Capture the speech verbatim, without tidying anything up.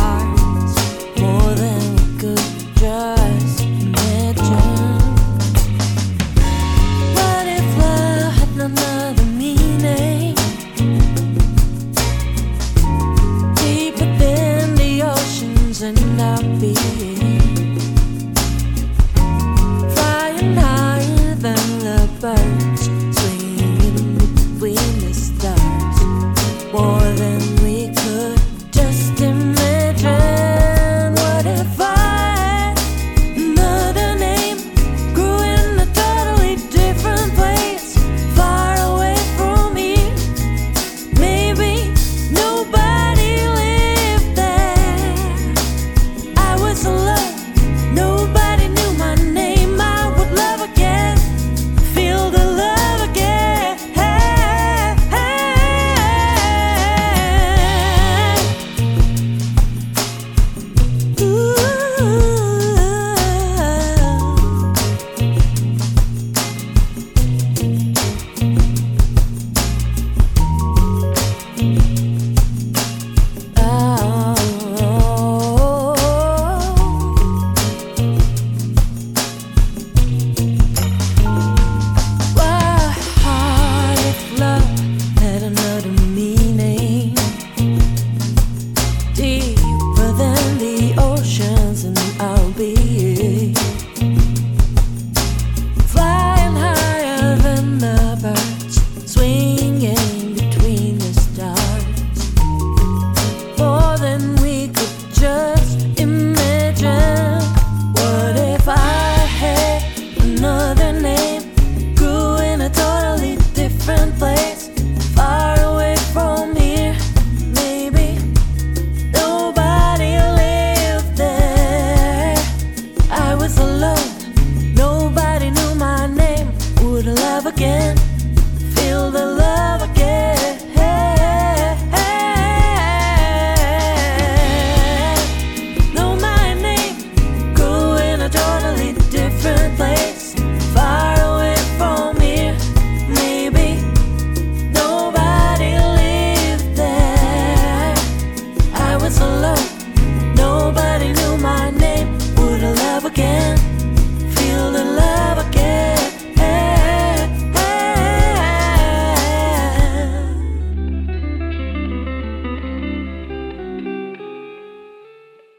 hearts more than we could just imagine. What if love had another meaning, deeper than the oceans and our being, flying higher than the birds, swinging between the stars, more than we could just imagine. What if I, another name, grew in a totally different place, far away from here? Maybe nobody lived there. I was alone, nobody knew my name. I would love again, feel the love again. What if love had another meaning, deep